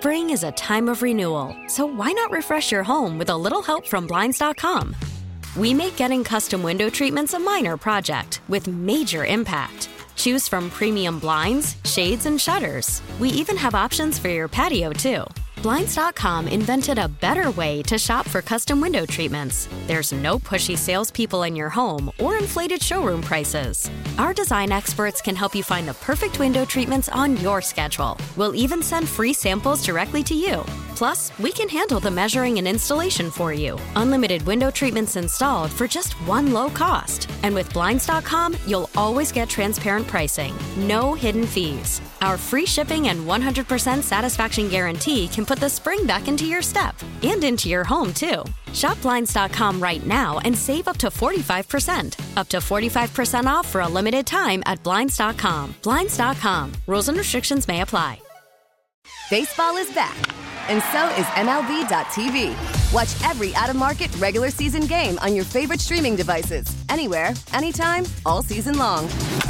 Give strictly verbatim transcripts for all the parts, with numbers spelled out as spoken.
Spring is a time of renewal, so why not refresh your home with a little help from Blinds dot com? We make getting custom window treatments a minor project with major impact. Choose from premium blinds, shades, and shutters. We even have options for your patio, too. Blinds dot com invented a better way to shop for custom window treatments. There's no pushy salespeople in your home or inflated showroom prices. Our design experts can help you find the perfect window treatments on your schedule. We'll even send free samples directly to you. Plus, we can handle the measuring and installation for you. Unlimited window treatments installed for just one low cost. And with Blinds dot com, you'll always get transparent pricing. No hidden fees. Our free shipping and one hundred percent satisfaction guarantee can put the spring back into your step and into your home, too. Shop Blinds dot com right now and save up to forty-five percent. Up to forty-five percent off for a limited time at Blinds dot com. Blinds dot com. Rules and restrictions may apply. Baseball is back, and so is M L B dot T V. Watch every out-of-market regular season game on your favorite streaming devices, anywhere, anytime, all season long.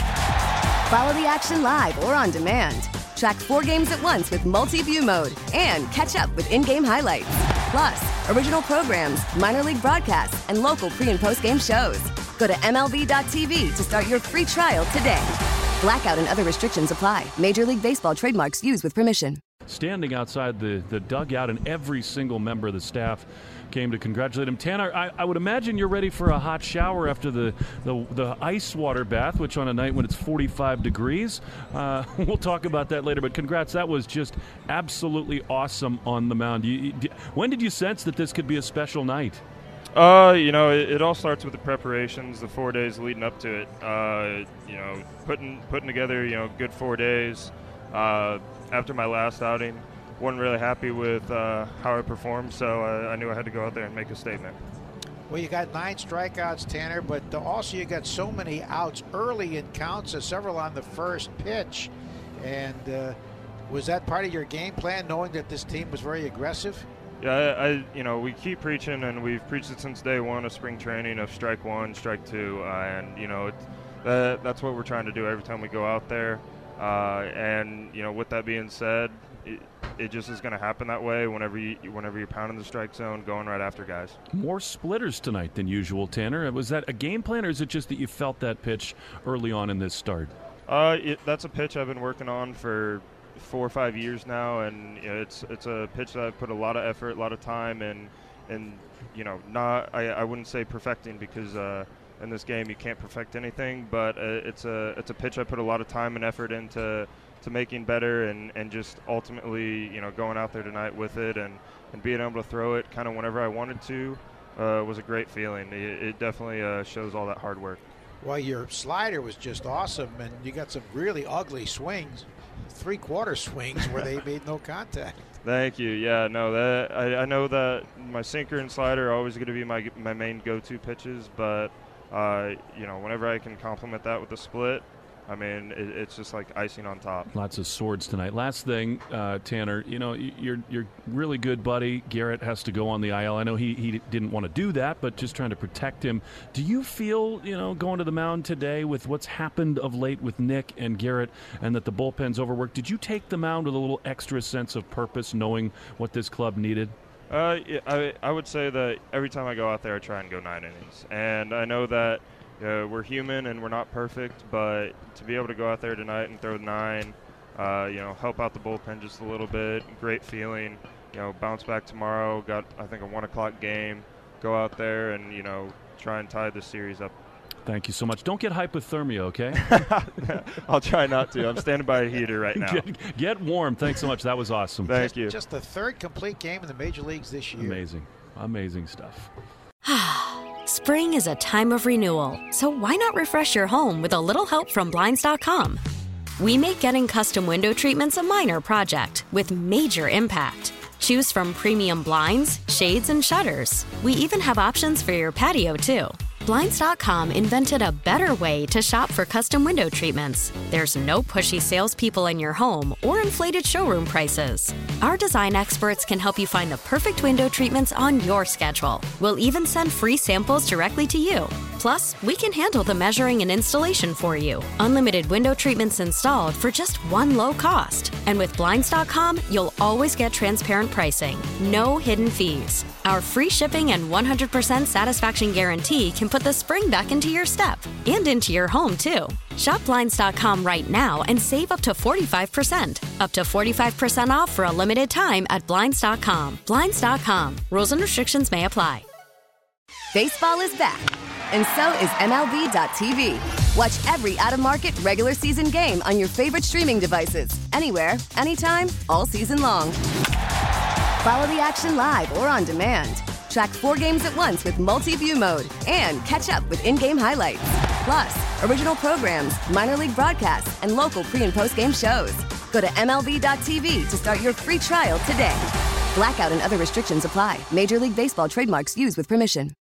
Follow the action live or on demand. Track four games at once with multi-view mode and catch up with in-game highlights. Plus, original programs, minor league broadcasts, and local pre- and post-game shows. Go to M L B dot T V to start your free trial today. Blackout and other restrictions apply. Major League Baseball trademarks used with permission. Standing outside the, the dugout, and every single member of the staff came to congratulate him. Tanner, I, I would imagine you're ready for a hot shower after the, the, the ice water bath, which on a night when it's forty-five degrees. Uh, we'll talk about that later, but congrats. That was just absolutely awesome on the mound. You, you, when did you sense that this could be a special night? Uh, you know, it, it all starts with the preparations, the four days leading up to it. Uh, you know, putting putting together, you know, good four days. Uh, after my last outing, wasn't really happy with uh, how I performed, so I, I knew I had to go out there and make a statement. Well, you got nine strikeouts, Tanner, but also you got so many outs early in counts, uh, several on the first pitch. And uh, was that part of your game plan, knowing that this team was very aggressive? Yeah, I, I, you know, we keep preaching, and we've preached it since day one of spring training of strike one, strike two, uh, and, you know, it, that, that's what we're trying to do every time we go out there. Uh, and, you know, with that being said, it, it just is going to happen that way whenever, you, whenever you're pounding the strike zone, going right after guys. More splitters tonight than usual, Tanner. Was that a game plan, or is it just that you felt that pitch early on in this start? Uh, it, that's a pitch I've been working on for four or five years now, and you know, it's it's a pitch that I've put a lot of effort, a lot of time, and and you know, not I, I wouldn't say perfecting, because uh, in this game you can't perfect anything, but uh, it's a it's a pitch I put a lot of time and effort into to making better, and, and just ultimately, you know, going out there tonight with it and, and being able to throw it kind of whenever I wanted to uh, was a great feeling. It, it definitely uh, shows all that hard work. Well, your slider was just awesome, and you got some really ugly swings, three-quarter swings where they made no contact. Thank you. Yeah, no, that I, I know that my sinker and slider are always going to be my my main go-to pitches, but uh, you know, whenever I can complement that with a split, I mean, it, it's just like icing on top. Lots of swords tonight. Last thing, uh, Tanner, you know, you're you're really good buddy. Garrett has to go on the I L. I know he, he didn't want to do that, but just trying to protect him. Do you feel, you know, going to the mound today with what's happened of late with Nick and Garrett, and that the bullpen's overworked, did you take the mound with a little extra sense of purpose, knowing what this club needed? Uh, yeah, I, I would say that every time I go out there, I try and go nine innings. And I know that Uh, we're human and we're not perfect, but to be able to go out there tonight and throw nine, uh, you know, help out the bullpen just a little bit, great feeling. You know, bounce back tomorrow, got, I think, a one o'clock game. Go out there and, you know, try and tie this series up. Thank you so much. Don't get hypothermia, okay? I'll try not to. I'm standing by a heater right now. Get, get warm. Thanks so much. That was awesome. Thank just, you. Just the third complete game in the major leagues this year. Amazing. Amazing stuff. Spring is a time of renewal, so why not refresh your home with a little help from Blinds dot com? We make getting custom window treatments a minor project with major impact. Choose from premium blinds, shades, and shutters. We even have options for your patio, too. Blinds dot com invented a better way to shop for custom window treatments. There's no pushy salespeople in your home or inflated showroom prices. Our design experts can help you find the perfect window treatments on your schedule. We'll even send free samples directly to you. Plus, we can handle the measuring and installation for you. Unlimited window treatments installed for just one low cost. And with Blinds dot com, you'll always get transparent pricing. No hidden fees. Our free shipping and one hundred percent satisfaction guarantee can put the spring back into your step and into your home, too. Shop Blinds dot com right now and save up to forty-five percent. Up to forty-five percent off for a limited time at Blinds dot com. Blinds dot com. Rules and restrictions may apply. Baseball is back, and so is M L B dot T V. Watch every out-of-market regular season game on your favorite streaming devices, anywhere, anytime, all season long. Follow the action live or on demand. Track four games at once with multi-view mode and catch up with in-game highlights. Plus, original programs, minor league broadcasts, and local pre- and post-game shows. Go to M L B dot T V to start your free trial today. Blackout and other restrictions apply. Major League Baseball trademarks used with permission.